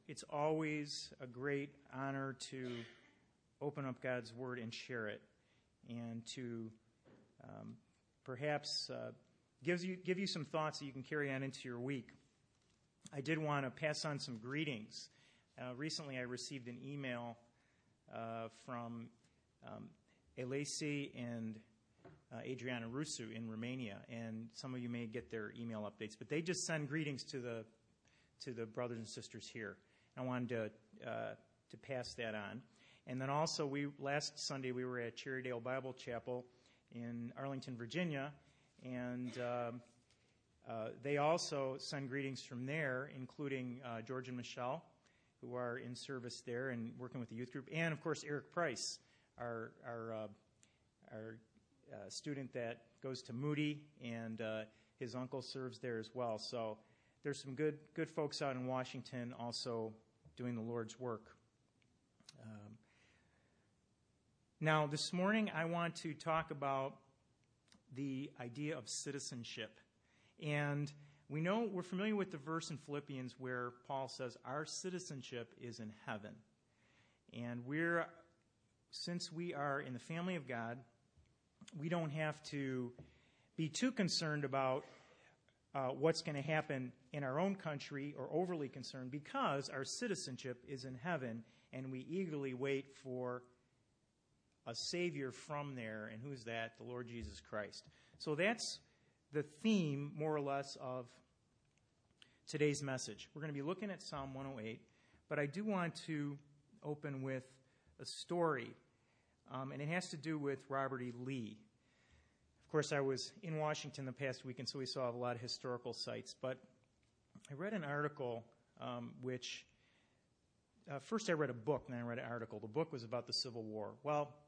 it's always a great honor to open up God's Word and share it, and to perhaps give you some thoughts that you can carry on into your week. I did want to pass on some greetings. Recently, I received an email from Elise and Adriana Rusu in Romania, and some of you may get their email updates, but they just send greetings to the brothers and sisters here. I wanted to pass that on. And then also, last Sunday we were at Cherrydale Bible Chapel in Arlington, Virginia, and they also send greetings from there, including George and Michelle, who are in service there and working with the youth group, and of course Eric Price, our student that goes to Moody, and his uncle serves there as well. So there's some good folks out in Washington also doing the Lord's work. Now, this morning I want to talk about the idea of citizenship. And we're familiar with the verse in Philippians where Paul says our citizenship is in heaven. And since we are in the family of God, we don't have to be too concerned about what's going to happen in our own country, or overly concerned, because our citizenship is in heaven, and we eagerly wait for a Savior from there. And who's that? The Lord Jesus Christ. So that's the theme, more or less, of today's message. We're going to be looking at Psalm 108, but I do want to open with a story, and it has to do with Robert E. Lee. Of course, I was in Washington the past week, and so we saw a lot of historical sites, but I read an article first I read a book, and then I read an article. The book was about the Civil War. Well,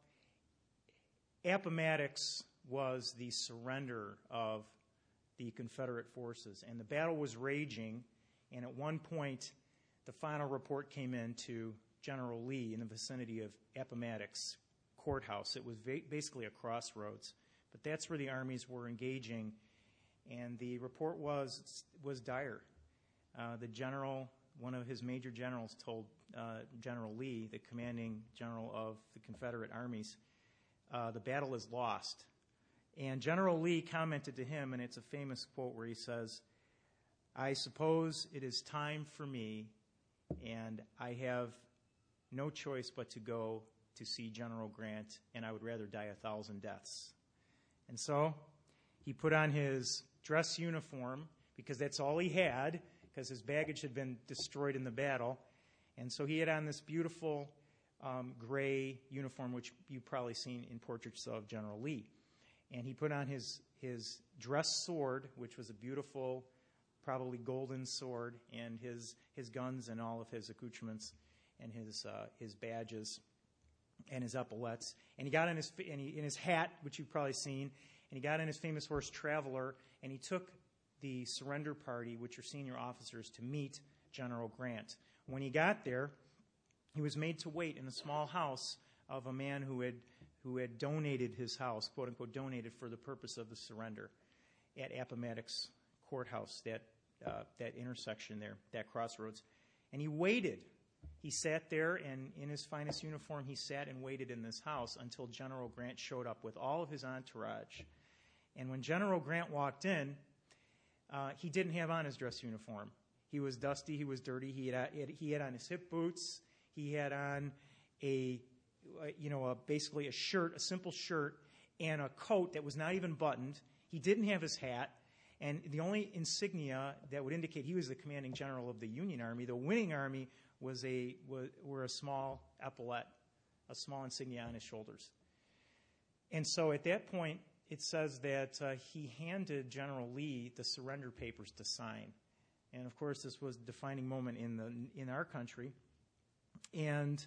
Appomattox was the surrender of the Confederate forces, and the battle was raging, and at one point the final report came in to General Lee in the vicinity of Appomattox Courthouse. It was basically a crossroads, but that's where the armies were engaging, and the report was dire. The general, one of his major generals, told General Lee, the commanding general of the Confederate armies, the battle is lost. And General Lee commented to him, and it's a famous quote where he says, "I suppose it is time for me, and I have no choice but to go to see General Grant, and I would rather die 1,000 deaths." And so he put on his dress uniform, because that's all he had, because his baggage had been destroyed in the battle. And so he had on this beautiful gray uniform, which you've probably seen in portraits of General Lee. And he put on his dress sword, which was a beautiful, probably golden sword, and his guns and all of his accoutrements and his badges and his epaulettes. And he got in his hat, which you've probably seen, and he got in his famous horse Traveler, and he took the surrender party, which are senior officers, to meet General Grant. When he got there, he was made to wait in a small house of a man who had donated his house, quote unquote, donated for the purpose of the surrender at Appomattox Courthouse, that intersection there, that crossroads. And he waited. He sat there, and in his finest uniform, he sat and waited in this house until General Grant showed up with all of his entourage. And when General Grant walked in, he didn't have on his dress uniform. He was dusty. He was dirty. He had on his hip boots. He had on basically a shirt, a simple shirt, and a coat that was not even buttoned. He didn't have his hat. And the only insignia that would indicate he was the commanding general of the Union Army, the winning army, were a small epaulette, a small insignia on his shoulders. And so at that point, it says that he handed General Lee the surrender papers to sign. And of course, this was a defining moment in our country. And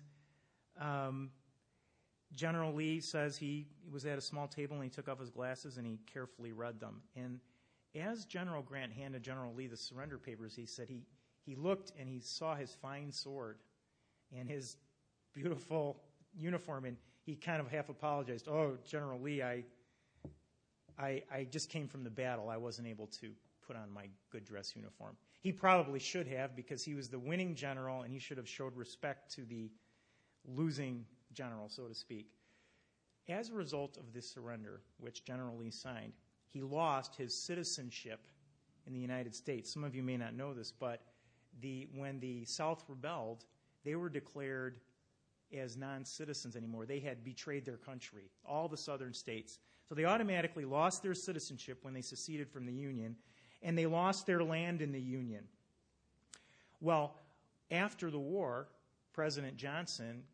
General Lee says he was at a small table and he took off his glasses and he carefully read them. And as General Grant handed General Lee the surrender papers, he said he looked and he saw his fine sword and his beautiful uniform, and he kind of half apologized. "Oh, General Lee, I just came from the battle. I wasn't able to put on my good dress uniform." He probably should have, because he was the winning general and he should have showed respect to the losing general, so to speak. As a result of this surrender, which General Lee signed, he lost his citizenship in the United States. Some of you may not know this, but when the South rebelled, they were declared as non-citizens anymore. They had betrayed their country, all the southern states. So they automatically lost their citizenship when they seceded from the Union, and they lost their land in the Union. Well, after the war, President Johnson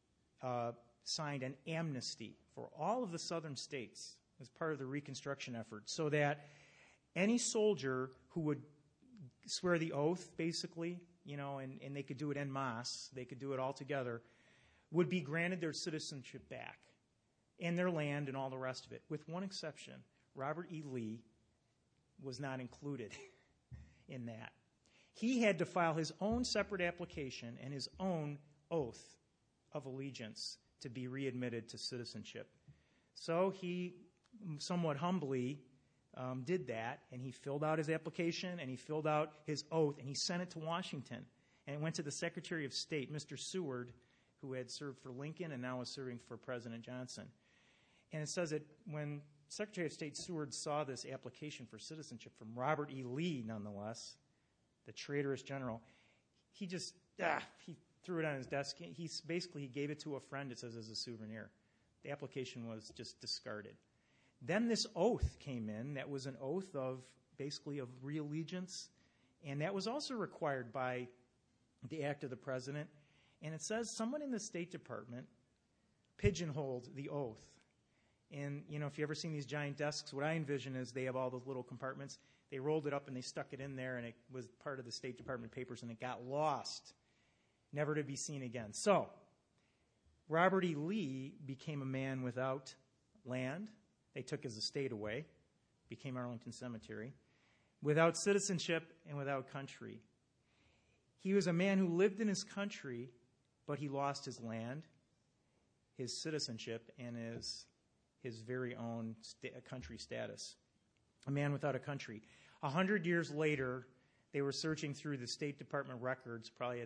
signed an amnesty for all of the southern states as part of the Reconstruction effort, so that any soldier who would swear the oath, basically, and they could do it en masse, they could do it all together, would be granted their citizenship back and their land and all the rest of it, with one exception. Robert E. Lee was not included in that. He had to file his own separate application and his own oath of allegiance to be readmitted to citizenship. So he somewhat humbly did that, and he filled out his application, and he filled out his oath, and he sent it to Washington. And it went to the Secretary of State, Mr. Seward, who had served for Lincoln and now was serving for President Johnson. And it says that when Secretary of State Seward saw this application for citizenship from Robert E. Lee, nonetheless, the traitorous general, he just, he threw it on his desk. He gave it to a friend, it says, as a souvenir. The application was just discarded. Then this oath came in that was an oath of re-allegiance, and that was also required by the act of the president. And it says someone in the State Department pigeonholed the oath. And, if you've ever seen these giant desks, what I envision is they have all those little compartments. They rolled it up and they stuck it in there, and it was part of the State Department papers, and it got lost, never to be seen again. So, Robert E. Lee became a man without land. They took his estate away, became Arlington Cemetery, without citizenship and without country. He was a man who lived in his country, but he lost his land, his citizenship, and his very own country status. A man without a country. 100 years later, they were searching through the State Department records, probably at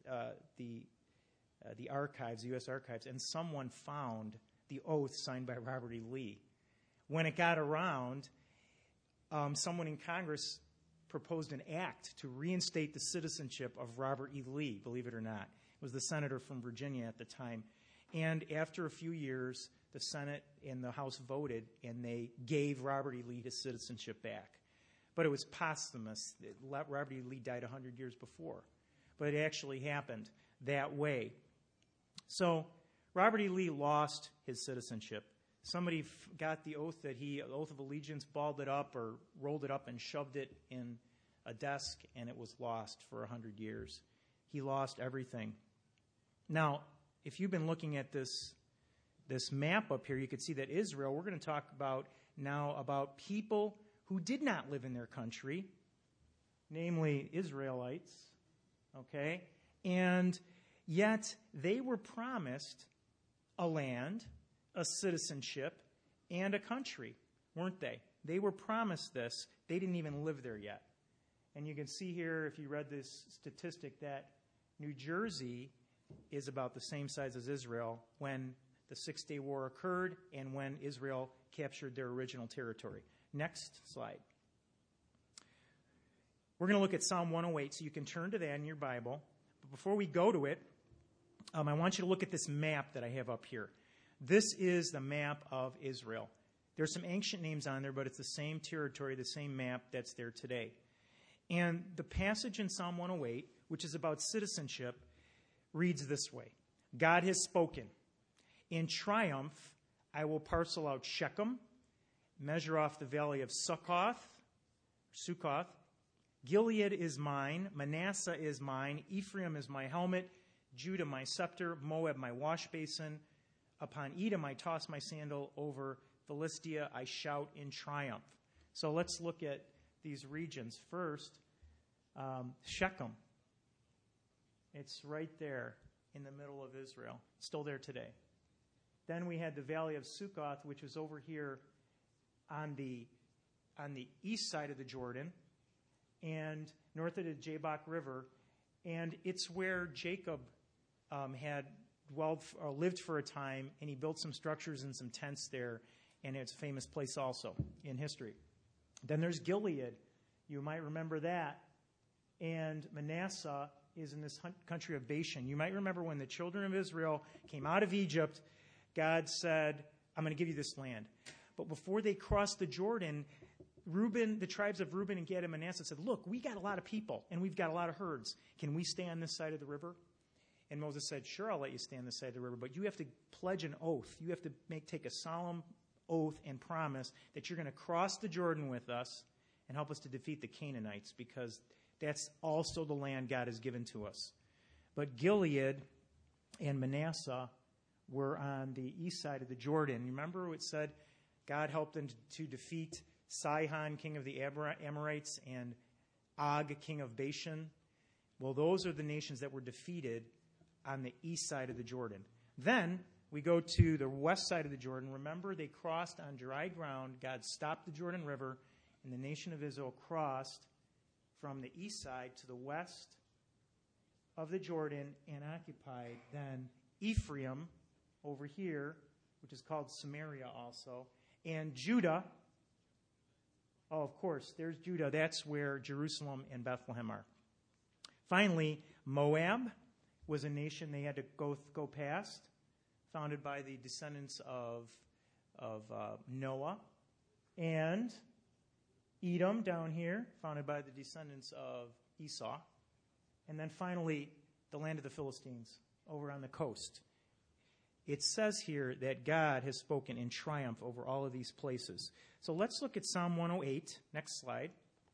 the archives, the U.S. archives, and someone found the oath signed by Robert E. Lee. When it got around, someone in Congress proposed an act to reinstate the citizenship of Robert E. Lee, believe it or not. It was the senator from Virginia at the time. And after a few years, the Senate and the House voted, and they gave Robert E. Lee his citizenship back. But it was posthumous. Robert E. Lee died 100 years before. But it actually happened that way. So Robert E. Lee lost his citizenship. Somebody got the oath oath of allegiance, balled it up or rolled it up and shoved it in a desk, and it was lost for 100 years. He lost everything. Now, if you've been looking at this map up here, you could see that Israel, we're going to talk about people who did not live in their country, namely Israelites, okay? And yet they were promised a land, a citizenship, and a country, weren't they? They were promised this. They didn't even live there yet. And you can see here, if you read this statistic, that New Jersey is about the same size as Israel when the Six-Day War occurred and when Israel captured their original territory. Next slide. We're going to look at Psalm 108, so you can turn to that in your Bible. But before we go to it, I want you to look at this map that I have up here. This is the map of Israel. There's some ancient names on there, but it's the same territory, the same map that's there today. And the passage in Psalm 108, which is about citizenship, reads this way. God has spoken. In triumph, I will parcel out Shechem, measure off the valley of Sukkoth. Gilead is mine, Manasseh is mine, Ephraim is my helmet, Judah my scepter, Moab my wash basin. Upon Edom I toss my sandal, over Philistia I shout in triumph. So let's look at these regions. First, Shechem. It's right there in the middle of Israel, still there today. Then we had the valley of Sukkoth, which was over here on the east side of the Jordan. and north of the Jabbok River, and it's where Jacob had lived for a time, and he built some structures and some tents there, and it's a famous place also in history. Then there's Gilead. You might remember that. And Manasseh is in this country of Bashan. You might remember when the children of Israel came out of Egypt, God said, I'm going to give you this land. But before they crossed the Jordan, the tribes of Reuben and Gad and Manasseh said, look, we got a lot of people, and we've got a lot of herds. Can we stay on this side of the river? And Moses said, sure, I'll let you stay on this side of the river, but you have to pledge an oath. You have to take a solemn oath and promise that you're going to cross the Jordan with us and help us to defeat the Canaanites, because that's also the land God has given to us. But Gilead and Manasseh were on the east side of the Jordan. Remember it said God helped them to defeat Sihon, king of the Amorites, and Og, king of Bashan. Well, those are the nations that were defeated on the east side of the Jordan. Then we go to the west side of the Jordan. Remember, they crossed on dry ground. God stopped the Jordan River, and the nation of Israel crossed from the east side to the west of the Jordan and occupied then Ephraim over here, which is called Samaria also, and Judah. Oh, of course, there's Judah. That's where Jerusalem and Bethlehem are. Finally, Moab was a nation they had to go past, founded by the descendants of Noah. And Edom down here, founded by the descendants of Esau. And then finally, the land of the Philistines over on the coast. It says here that God has spoken in triumph over all of these places. So let's look at Psalm 108. Next slide.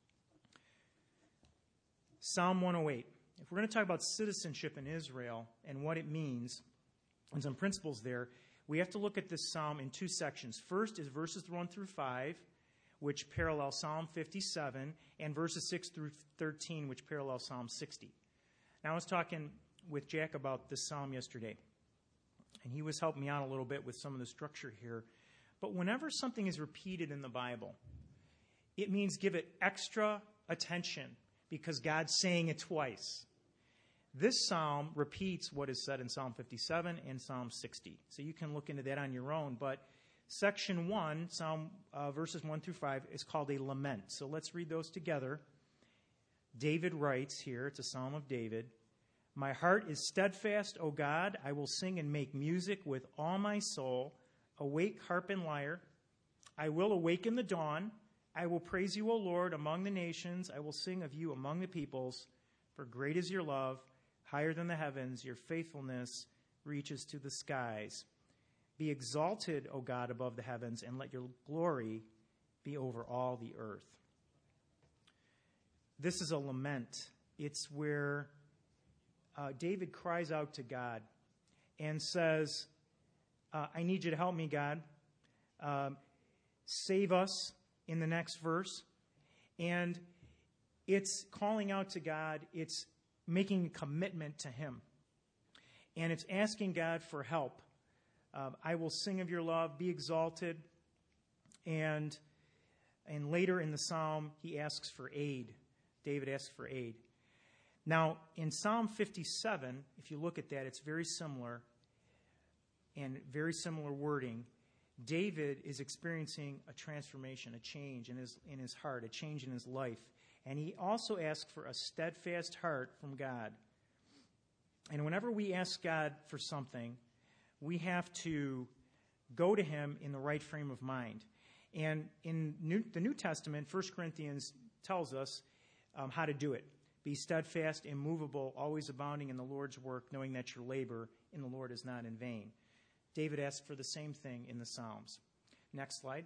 Psalm 108. If we're going to talk about citizenship in Israel and what it means, and some principles there, we have to look at this psalm in two sections. First is verses 1 through 5, which parallel Psalm 57, and verses 6 through 13, which parallel Psalm 60. Now, I was talking with Jack about this psalm yesterday, and he was helping me out a little bit with some of the structure here. But whenever something is repeated in the Bible, it means give it extra attention because God's saying it twice. This psalm repeats what is said in Psalm 57 and Psalm 60. So you can look into that on your own. But section 1, Psalm verses 1 through 5, is called a lament. So let's read those together. David writes here, it's a psalm of David, "My heart is steadfast, O God. I will sing and make music with all my soul. Awake, harp and lyre. I will awaken the dawn. I will praise you, O Lord, among the nations. I will sing of you among the peoples. For great is your love, higher than the heavens. Your faithfulness reaches to the skies. Be exalted, O God, above the heavens, and let your glory be over all the earth." This is a lament. It's where David cries out to God and says, I need you to help me, God. Save us in the next verse. And it's calling out to God. It's making a commitment to him. And it's asking God for help. I will sing of your love, be exalted. And later in the psalm, he asks for aid. David asks for aid. Now, in Psalm 57, if you look at that, it's very similar and very similar wording. David is experiencing a transformation, a change in his heart, a change in his life. And he also asks for a steadfast heart from God. And whenever we ask God for something, we have to go to him in the right frame of mind. And in the New Testament, 1 Corinthians tells us how to do it. Be steadfast, immovable, always abounding in the Lord's work, knowing that your labor in the Lord is not in vain. David asked for the same thing in the Psalms. Next slide.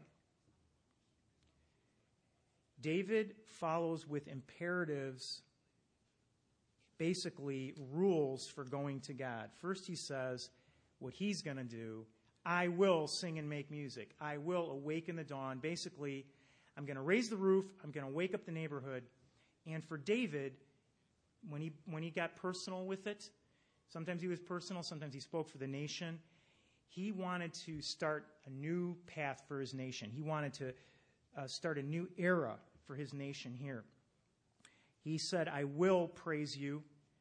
David follows with imperatives, basically rules for going to God. First he says what he's going to do. I will sing and make music. I will awaken the dawn. Basically, I'm going to raise the roof. I'm going to wake up the neighborhood. And for David, when he got personal with it, sometimes he was personal, sometimes he spoke for the nation. He wanted to start a new path for his nation. He wanted to start a new era for his nation here. He said, I will praise you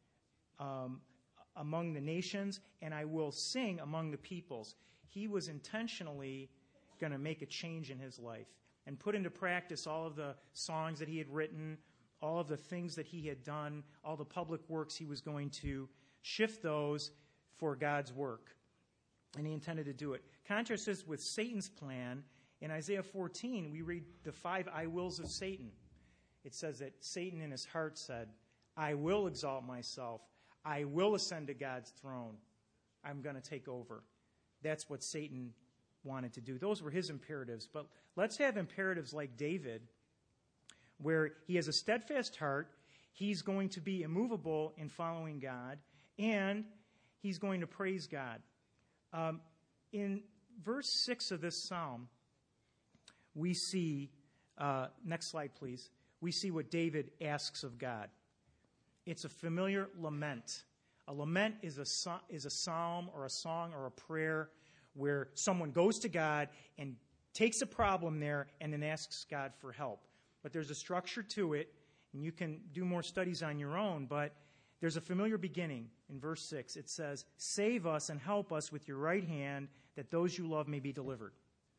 among the nations, and I will sing among the peoples. He was intentionally going to make a change in his life and put into practice all of the songs that he had written, all of the things that he had done, all the public works he was going to shift those for God's work. And he intended to do it. Contrast this with Satan's plan. In Isaiah 14, we read the 5 I wills of Satan. It says that Satan in his heart said, I will exalt myself. I will ascend to God's throne. I'm going to take over. That's what Satan wanted to do. Those were his imperatives. But let's have imperatives like David, where he has a steadfast heart, he's going to be immovable in following God, and he's going to praise God. In verse 6 of this psalm, we see, next slide please, we see what David asks of God. It's a familiar lament. A lament is a psalm or a song or a prayer where someone goes to God and takes a problem there and then asks God for help. But there's a structure to it, and you can do more studies on your own, but there's a familiar beginning. In verse 6, it says, save us and help us with your right hand, that those you love may be delivered.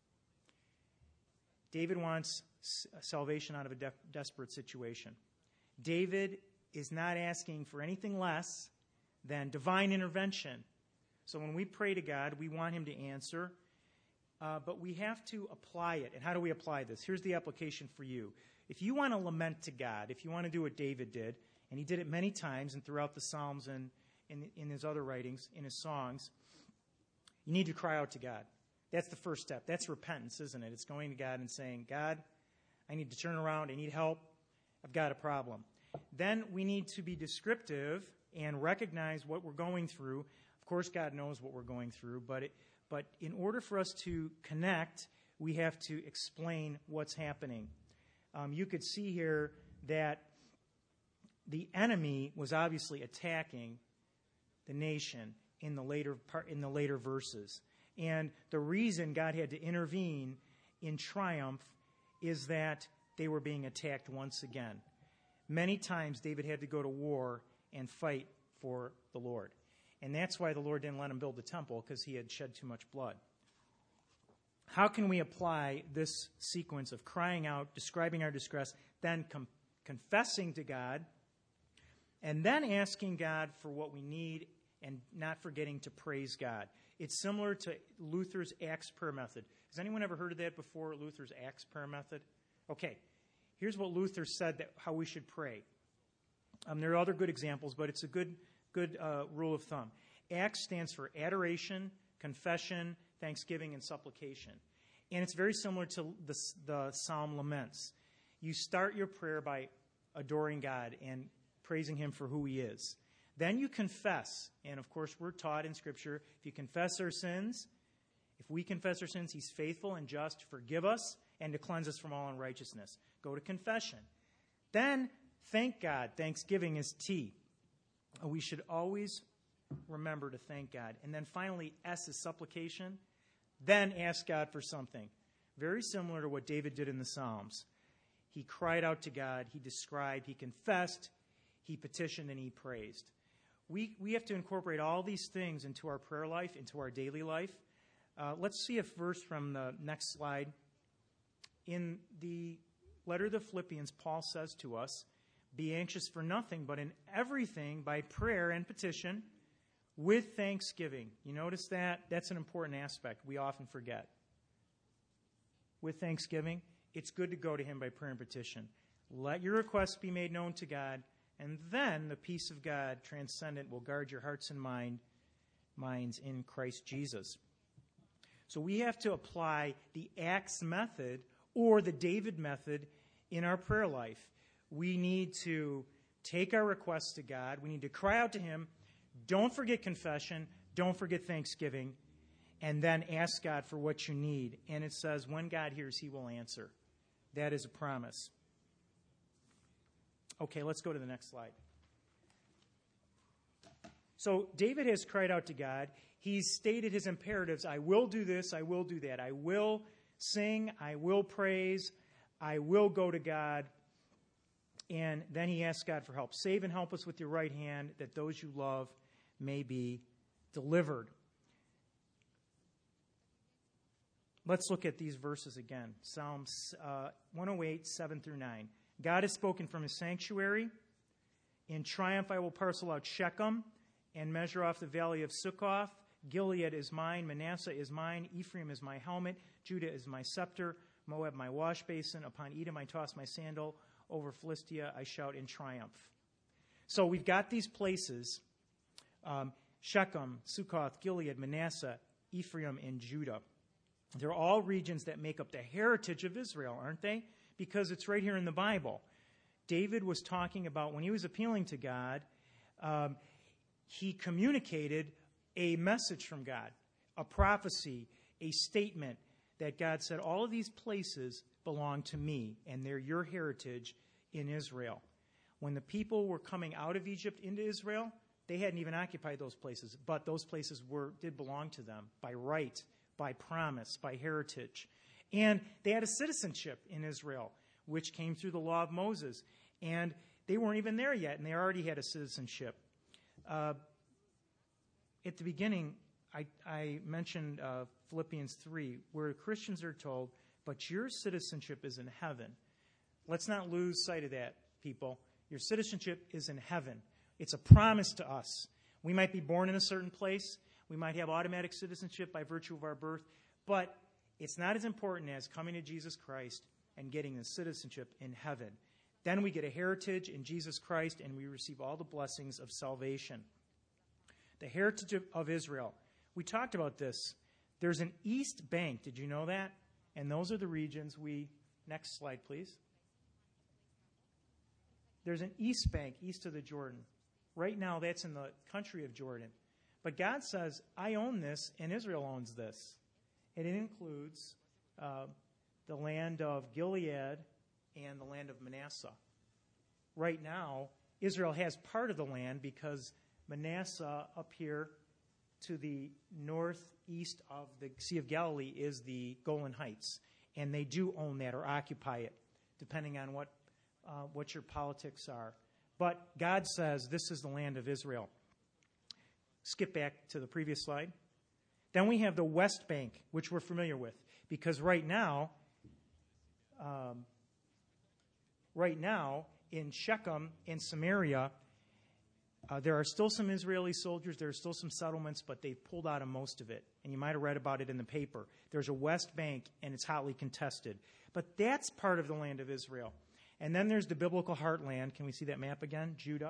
David wants salvation out of a desperate situation. David is not asking for anything less than divine intervention. So when we pray to God, we want him to answer, but we have to apply it. And how do we apply this? Here's the application for you. If you want to lament to God, if you want to do what David did, and he did it many times and throughout the Psalms and in his other writings, in his songs, you need to cry out to God. That's the first step. That's repentance, isn't it? It's going to God and saying, God, I need to turn around. I need help. I've got a problem. Then we need to be descriptive and recognize what we're going through. Of course, God knows what we're going through, but in order for us to connect, we have to explain what's happening. You could see here that the enemy was obviously attacking the nation in the later verses. And the reason God had to intervene in triumph is that they were being attacked once again. Many times David had to go to war and fight for the Lord. And that's why the Lord didn't let him build the temple, because he had shed too much blood. How can we apply this sequence of crying out, describing our distress, then confessing to God, and then asking God for what we need and not forgetting to praise God? It's similar to Luther's Acts prayer method. Has anyone ever heard of that before, Luther's Acts prayer method? Okay, here's what Luther said how we should pray. There are other good examples, but it's a good rule of thumb. Acts stands for adoration, confession, thanksgiving, and supplication. And it's very similar to the Psalm laments. You start your prayer by adoring God and praising him for who he is. Then you confess. And of course, we're taught in Scripture, if you confess our sins, if we confess our sins, he's faithful and just to forgive us and to cleanse us from all unrighteousness. Go to confession. Then thank God. Thanksgiving is T. We should always remember to thank God. And then finally, S is supplication. Then ask God for something. Very similar to what David did in the Psalms. He cried out to God. He described. He confessed. He petitioned and he praised. We have to incorporate all these things into our prayer life, into our daily life. Let's see a verse from the next slide. In the letter to the Philippians, Paul says to us, be anxious for nothing, but in everything by prayer and petition with thanksgiving. You notice that? That's an important aspect we often forget. With thanksgiving, it's good to go to him by prayer and petition. Let your requests be made known to God, and then the peace of God, transcendent, will guard your hearts and minds in Christ Jesus. So we have to apply the Acts method or the David method in our prayer life. We need to take our requests to God. We need to cry out to him. Don't forget confession. Don't forget thanksgiving. And then ask God for what you need. And it says, when God hears, he will answer. That is a promise. Okay, let's go to the next slide. So David has cried out to God. He's stated his imperatives. I will do this. I will do that. I will sing. I will praise. I will go to God. And then he asks God for help. Save and help us with your right hand, that those you love may be delivered. Let's look at these verses again. Psalms 108, 7 through 9. God has spoken from his sanctuary. In triumph I will parcel out Shechem and measure off the valley of Sukkoth. Gilead is mine, Manasseh is mine, Ephraim is my helmet, Judah is my scepter, Moab my wash basin. Upon Edom I toss my sandal, over Philistia I shout in triumph. So we've got these places, Shechem, Sukkoth, Gilead, Manasseh, Ephraim, and Judah. They're all regions that make up the heritage of Israel, aren't they? Because it's right here in the Bible. David was talking about when he was appealing to God, he communicated a message from God, a prophecy, a statement that God said, all of these places belong to me, and they're your heritage in Israel. When the people were coming out of Egypt into Israel, they hadn't even occupied those places, but those places did belong to them by right, by promise, by heritage. And they had a citizenship in Israel, which came through the law of Moses. And they weren't even there yet, and they already had a citizenship. At the beginning, I mentioned Philippians 3, where Christians are told, but your citizenship is in heaven. Let's not lose sight of that, people. Your citizenship is in heaven. It's a promise to us. We might be born in a certain place. We might have automatic citizenship by virtue of our birth, but it's not as important as coming to Jesus Christ and getting the citizenship in heaven. Then we get a heritage in Jesus Christ, and we receive all the blessings of salvation. The heritage of Israel. We talked about this. There's an East Bank. Did you know that? And those are the regions next slide, please. There's an East Bank east of the Jordan. Right now, that's in the country of Jordan. But God says, I own this, and Israel owns this. And it includes the land of Gilead and the land of Manasseh. Right now, Israel has part of the land because Manasseh up here to the northeast of the Sea of Galilee is the Golan Heights. And they do own that or occupy it, depending on what your politics are. But God says this is the land of Israel. Skip back to the previous slide. Then we have the West Bank, which we're familiar with, because right now in Shechem, in Samaria, there are still some Israeli soldiers, there are still some settlements, but they've pulled out of most of it. And you might have read about it in the paper. There's a West Bank, and it's hotly contested. But that's part of the land of Israel. And then there's the biblical heartland. Can we see that map again? Judah.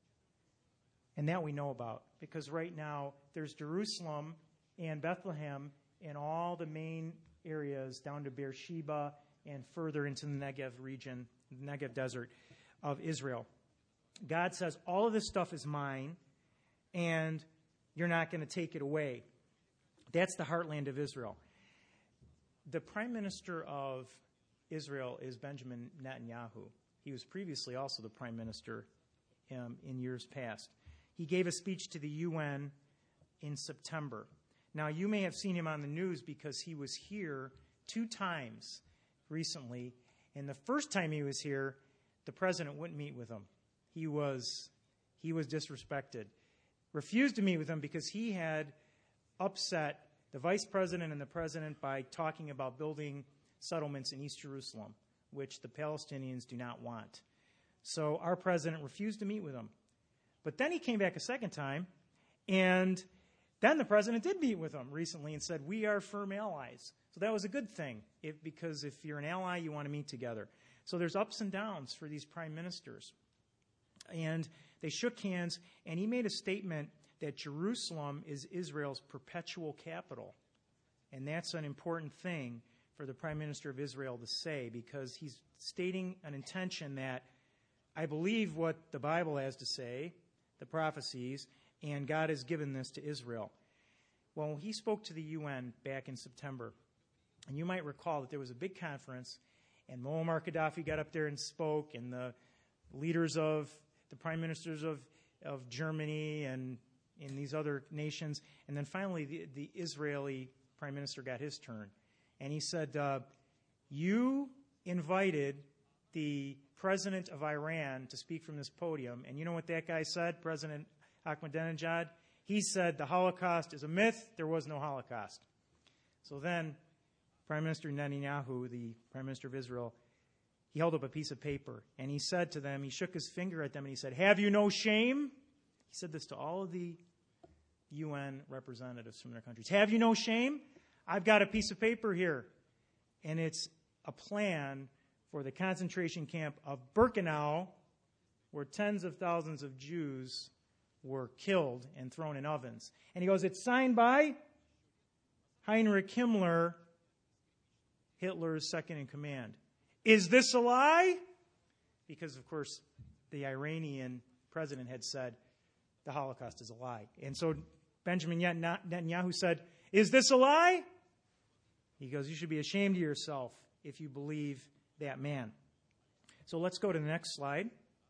And that we know about, because right now there's Jerusalem and Bethlehem and all the main areas down to Beersheba and further into the Negev region, the Negev desert of Israel. God says, all of this stuff is mine, and you're not going to take it away. That's the heartland of Israel. The prime minister of Israel is Benjamin Netanyahu. He was previously also the prime minister in years past. He gave a speech to the UN in September. Now, you may have seen him on the news because he was here 2 times recently. And the first time he was here, the president wouldn't meet with him. He was disrespected. Refused to meet with him because he had upset the vice president and the president by talking about building settlements in East Jerusalem, which the Palestinians do not want. So our president refused to meet with him. But then he came back a second time, and then the president did meet with him recently and said, we are firm allies. So that was a good thing, because if you're an ally, you want to meet together. So there's ups and downs for these prime ministers. And they shook hands, and he made a statement that Jerusalem is Israel's perpetual capital. And that's an important thing for the prime minister of Israel to say, because he's stating an intention that I believe what the Bible has to say, the prophecies, and God has given this to Israel. Well, he spoke to the UN back in September, and you might recall that there was a big conference, and Muammar Gaddafi got up there and spoke, and the leaders of the prime ministers of Germany and in these other nations, and then finally the Israeli prime minister got his turn. And he said, you invited the president of Iran to speak from this podium. And you know what that guy said, President Ahmadinejad? He said the Holocaust is a myth. There was no Holocaust. So then Prime Minister Netanyahu, the Prime Minister of Israel, he held up a piece of paper, and he said to them, he shook his finger at them, and he said, "Have you no shame?" He said this to all of the UN representatives from their countries. "Have you no shame? I've got a piece of paper here, and it's a plan for the concentration camp of Birkenau, where tens of thousands of Jews were killed and thrown in ovens." And he goes, "It's signed by Heinrich Himmler, Hitler's second in command." Is this a lie? Because, of course, the Iranian president had said the Holocaust is a lie. And so Benjamin Netanyahu said, "Is this a lie?" He goes, "You should be ashamed of yourself if you believe that man." So let's go to the next slide.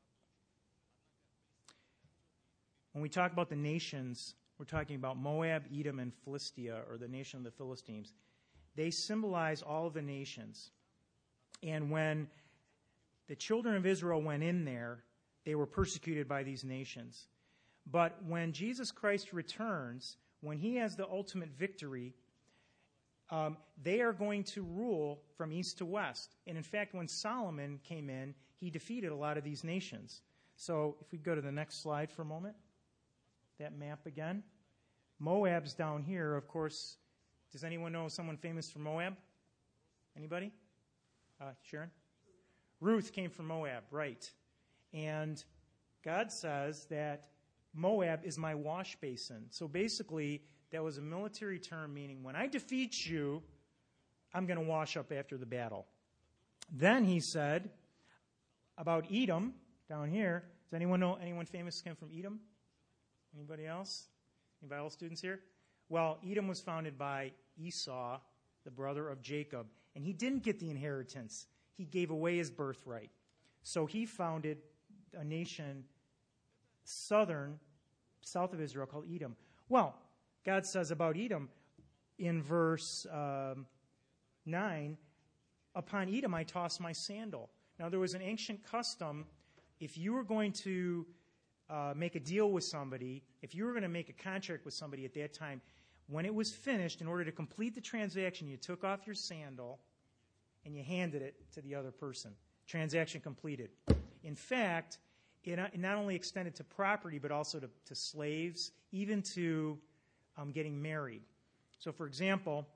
When we talk about the nations, we're talking about Moab, Edom, and Philistia, or the nation of the Philistines. They symbolize all of the nations. And when the children of Israel went in there, they were persecuted by these nations. But when Jesus Christ returns, when he has the ultimate victory, they are going to rule from east to west. And in fact, when Solomon came in, he defeated a lot of these nations. So if we go to the next slide for a moment, that map again. Moab's down here, of course. Does anyone know someone famous from Moab? Anybody? Sharon? Ruth came from Moab, right. And God says that Moab is my wash basin. So basically, that was a military term meaning when I defeat you, I'm going to wash up after the battle. Then he said about Edom, down here. Does anyone know anyone famous came from Edom? Anybody else? Any Bible students here? Well, Edom was founded by Esau, the brother of Jacob, and he didn't get the inheritance. He gave away his birthright. So he founded a nation south of Israel called Edom. Well, God says about Edom in verse 9, "Upon Edom I toss my sandal." Now, there was an ancient custom, if you were going to make a deal with somebody, if you were going to make a contract with somebody at that time, when it was finished, in order to complete the transaction, you took off your sandal and you handed it to the other person. Transaction completed. In fact, it not only extended to property, but also to slaves, even to getting married. So, for example,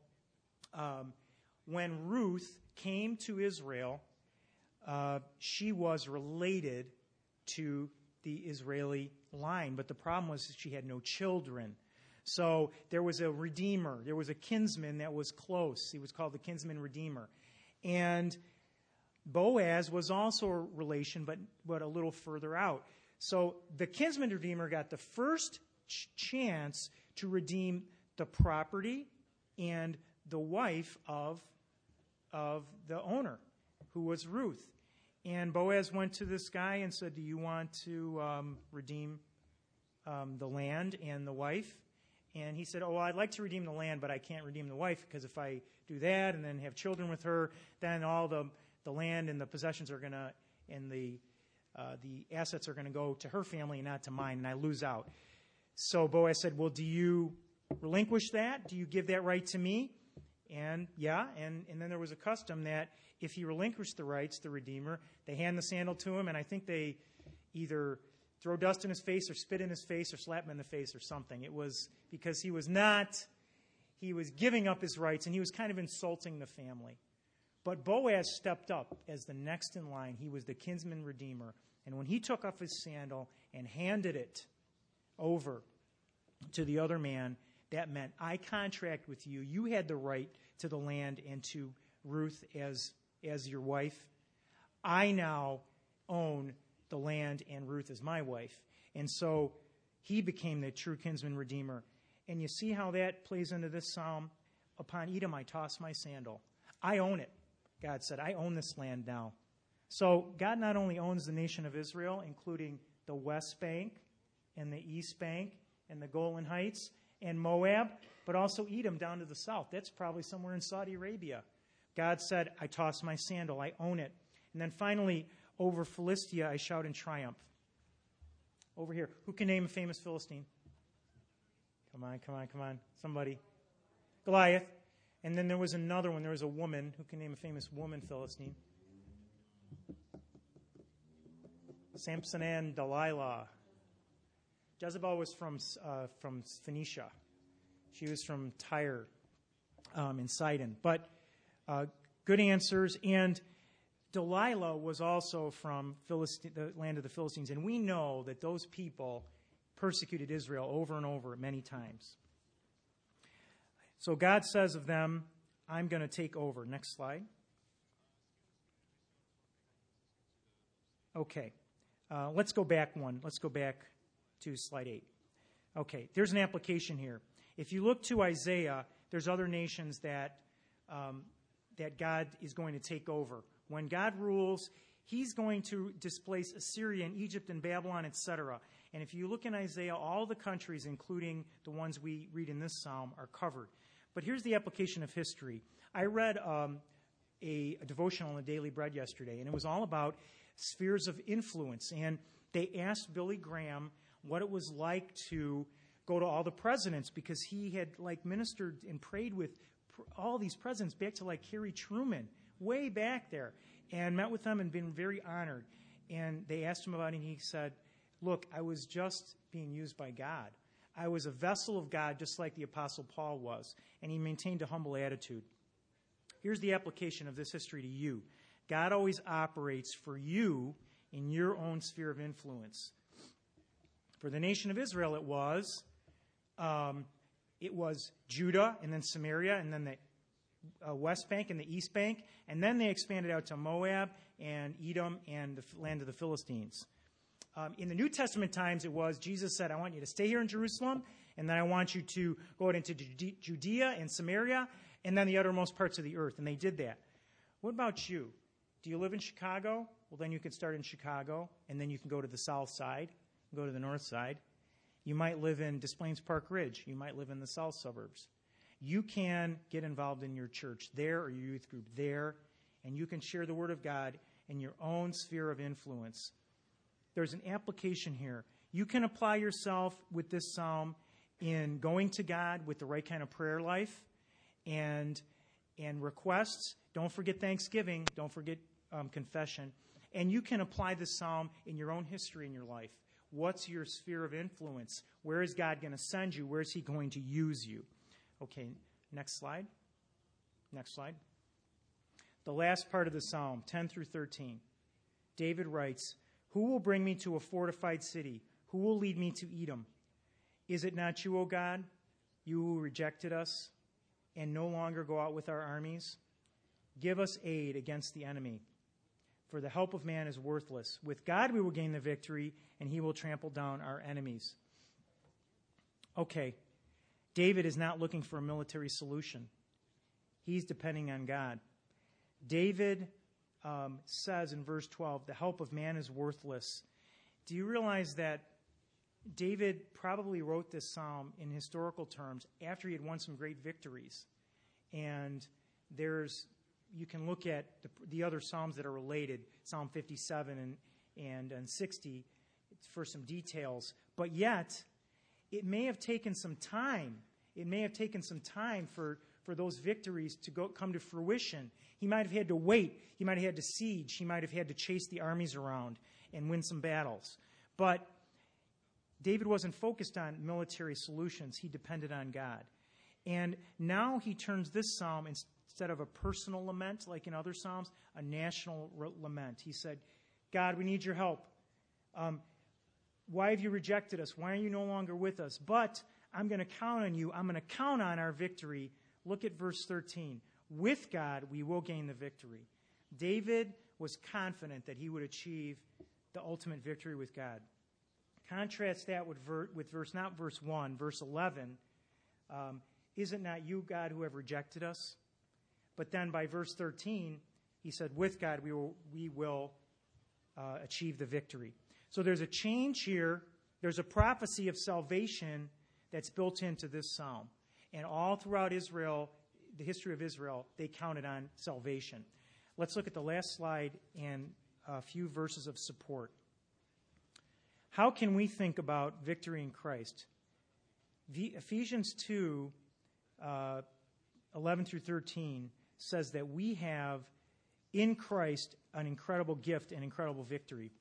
when Ruth came to Israel, she was related to the Israeli line, but the problem was that she had no children. So there was a redeemer. There was a kinsman that was close. He was called the kinsman redeemer. And Boaz was also a relation, but a little further out. So the kinsman redeemer got the first chance to redeem the property and the wife of the owner, who was Ruth. And Boaz went to this guy and said, "Do you want to redeem the land and the wife?" And he said, "Oh, well, I'd like to redeem the land, but I can't redeem the wife, because if I do that and then have children with her, then all the land and the possessions are going to, and the assets are going to go to her family and not to mine, and I lose out." So Boaz said, "Well, do you relinquish that? Do you give that right to me?" And yeah, and then there was a custom that if he relinquished the rights, the redeemer, they hand the sandal to him, and I think they either throw dust in his face or spit in his face or slap him in the face or something. It was because he was giving up his rights, and he was kind of insulting the family. But Boaz stepped up as the next in line. He was the kinsman redeemer. And when he took off his sandal and handed it over to the other man, that meant, I contract with you. You had the right to the land and to Ruth as your wife. I now own the land and Ruth as my wife. And so he became the true kinsman redeemer. And you see how that plays into this psalm? "Upon Edom I toss my sandal." I own it, God said. I own this land now. So God not only owns the nation of Israel, including the West Bank and the East Bank and the Golan Heights and Moab, but also Edom down to the south. That's probably somewhere in Saudi Arabia. God said, "I toss my sandal. I own it." And then finally, over Philistia I shout in triumph. Over here. Who can name a famous Philistine? Come on. Somebody. Goliath. And then there was another one. There was a woman. Who can name a famous woman Philistine? Samson and Delilah. Jezebel was from Phoenicia. She was from Tyre and Sidon. But good answers. And Delilah was also from the land of the Philistines. And we know that those people persecuted Israel over and over many times. So God says of them, I'm going to take over. Next slide. Okay. Let's go back one. Let's go back to slide 8. Okay, there's an application here. If you look to Isaiah, there's other nations that God is going to take over. When God rules, he's going to displace Assyria and Egypt and Babylon, etc. And if you look in Isaiah, all the countries, including the ones we read in this psalm, are covered. But here's the application of history. I read a devotional in the Daily Bread yesterday, and it was all about spheres of influence. And they asked Billy Graham what it was like to go to all the presidents, because he had ministered and prayed with all these presidents back to Harry Truman, way back there, and met with them and been very honored. And they asked him about it, and he said, look, I was just being used by God. I was a vessel of God, just like the Apostle Paul was. And he maintained a humble attitude. Here's the application of this history to you. God always operates for you in your own sphere of influence. For the nation of Israel, it was Judah, and then Samaria, and then the West Bank and the East Bank, and then they expanded out to Moab and Edom and the land of the Philistines. In the New Testament times, it was Jesus said, I want you to stay here in Jerusalem, and then I want you to go out into Judea and Samaria, and then the uttermost parts of the earth. And they did that. What about you? Do you live in Chicago? Well, then you could start in Chicago, and then you can go to the south side, go to the north side. You might live in Des Plaines Park Ridge. You might live in the south suburbs. You can get involved in your church there or your youth group there, and you can share the Word of God in your own sphere of influence. There's an application here. You can apply yourself with this psalm in going to God with the right kind of prayer life and requests. Don't forget Thanksgiving. Don't forget confession. And you can apply this psalm in your own history in your life. What's your sphere of influence? Where is God going to send you? Where is he going to use you? Okay, next slide. Next slide. The last part of the psalm, 10 through 13. David writes, who will bring me to a fortified city? Who will lead me to Edom? Is it not you, O God, you who rejected us and no longer go out with our armies? Give us aid against the enemy, for the help of man is worthless. With God we will gain the victory, and he will trample down our enemies. Okay, David is not looking for a military solution. He's depending on God. David says in verse 12, the help of man is worthless. Do you realize that David probably wrote this psalm in historical terms after he had won some great victories? And you can look at the other psalms that are related, Psalm 57 and 60, for some details. But yet, it may have taken some time. It may have taken some time for those victories to come to fruition. He might have had to wait. He might have had to siege. He might have had to chase the armies around and win some battles. But David wasn't focused on military solutions. He depended on God. And now he turns this psalm, instead of a personal lament like in other psalms, a national lament. He said, God, we need your help. Why have you rejected us? Why are you no longer with us? But I'm going to count on you. I'm going to count on our victory. Look at verse 13. With God, we will gain the victory. David was confident that he would achieve the ultimate victory with God. Contrast that with verse 1, verse 11. Is it not you, God, who have rejected us? But then by verse 13, he said, with God, we will achieve the victory. So there's a change here. There's a prophecy of salvation that's built into this psalm. And all throughout Israel, the history of Israel, they counted on salvation. let's look at the last slide and a few verses of support. How can we think about victory in Christ? Ephesians 2, 11 through 13 says that we have in Christ an incredible gift and incredible victory.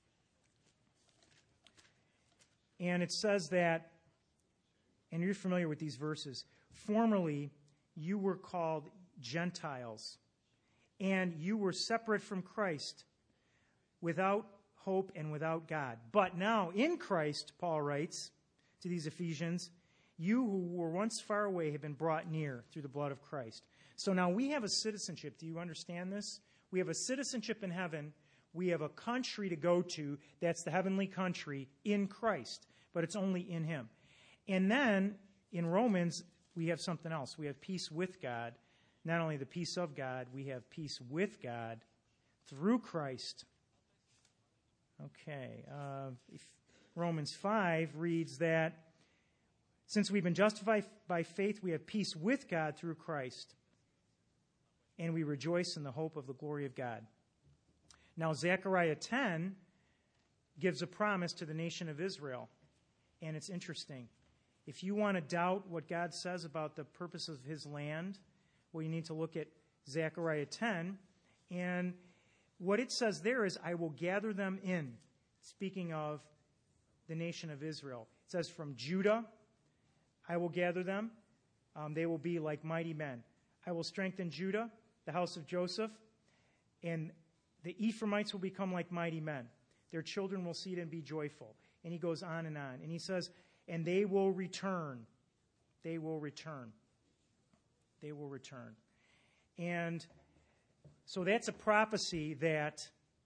And it says that, and you're familiar with these verses, formerly you were called Gentiles, and you were separate from Christ, without hope and without God. But now in Christ, Paul writes to these Ephesians, you who were once far away have been brought near through the blood of Christ. So now we have a citizenship. Do you understand this? We have a citizenship in heaven. We have a country to go to. That's the heavenly country in Christ. But it's only in him. And then in Romans, we have something else. We have peace with God. Not only the peace of God, we have peace with God through Christ. Okay. Romans 5 reads that since we've been justified by faith, we have peace with God through Christ, and we rejoice in the hope of the glory of God. Now, Zechariah 10 gives a promise to the nation of Israel, and it's interesting. If you want to doubt what God says about the purpose of his land, well, you need to look at Zechariah 10, and what it says there is, I will gather them in, speaking of the nation of Israel. It says, from Judah, I will gather them. They will be like mighty men. I will strengthen Judah, the house of Joseph, and the Ephraimites will become like mighty men. Their children will see it and be joyful. And he goes on. And he says, and they will return. They will return. They will return. And so that's a prophecy that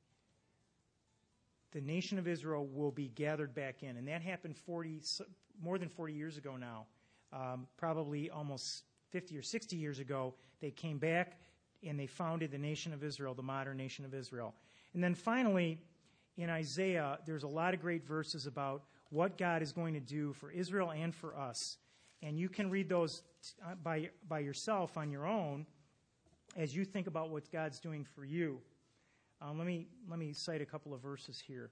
the nation of Israel will be gathered back in. And that happened more than 40 years ago now. Probably almost 50 or 60 years ago, they came back and they founded the nation of Israel, the modern nation of Israel. And then finally, in Isaiah, there's a lot of great verses about what God is going to do for Israel and for us. And you can read those by yourself on your own as you think about what God's doing for you. Let me cite a couple of verses here.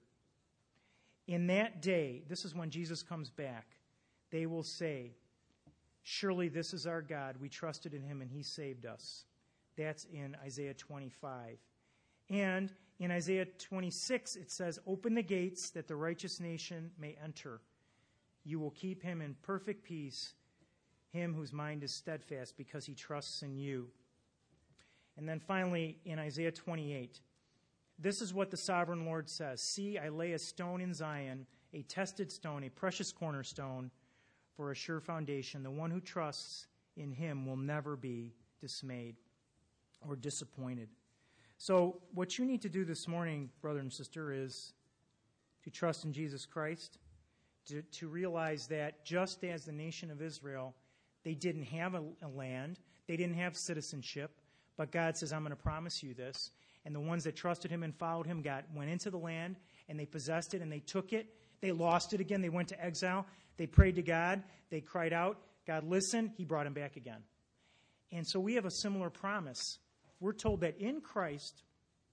In that day, this is when Jesus comes back, they will say, surely this is our God. We trusted in him and he saved us. That's in Isaiah 25. And in Isaiah 26, it says, open the gates that the righteous nation may enter. You will keep him in perfect peace, him whose mind is steadfast because he trusts in you. And then finally, in Isaiah 28, this is what the sovereign Lord says. See, I lay a stone in Zion, a tested stone, a precious cornerstone for a sure foundation. The one who trusts in him will never be dismayed or disappointed. So what you need to do this morning, brother and sister, is to trust in Jesus Christ, to realize that just as the nation of Israel, they didn't have a land, they didn't have citizenship, but God says, I'm going to promise you this. And the ones that trusted him and followed him went into the land, and they possessed it, and they took it. They lost it again. They went to exile. They prayed to God. They cried out. God listened. He brought them back again. And so we have a similar promise. We're told that in Christ,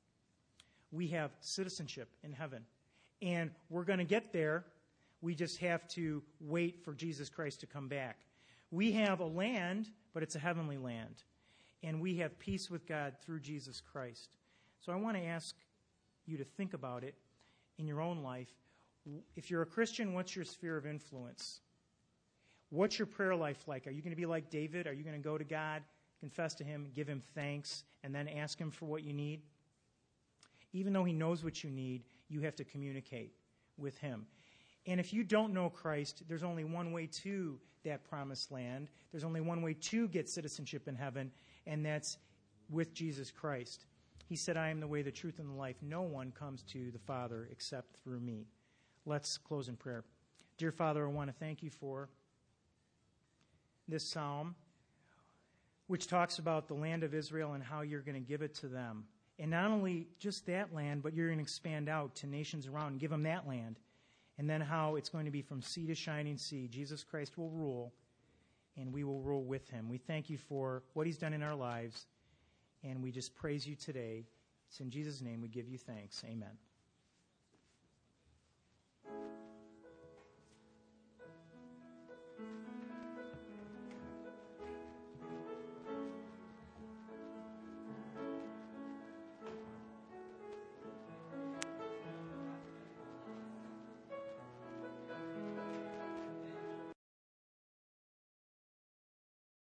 we have citizenship in heaven. And we're going to get there. We just have to wait for Jesus Christ to come back. We have a land, but it's a heavenly land. And we have peace with God through Jesus Christ. So I want to ask you to think about it in your own life. If you're a Christian, what's your sphere of influence? What's your prayer life like? Are you going to be like David? Are you going to go to God, confess to him, give him thanks, and then ask him for what you need? Even though he knows what you need, you have to communicate with him. And if you don't know Christ, there's only one way to that promised land. There's only one way to get citizenship in heaven, and that's with Jesus Christ. He said, I am the way, the truth, and the life. No one comes to the Father except through me. Let's close in prayer. Dear Father, I want to thank you for this psalm, which talks about the land of Israel and how you're going to give it to them. And not only just that land, but you're going to expand out to nations around and give them that land. And then how it's going to be from sea to shining sea. Jesus Christ will rule, and we will rule with him. We thank you for what he's done in our lives, and we just praise you today. It's in Jesus' name we give you thanks. Amen.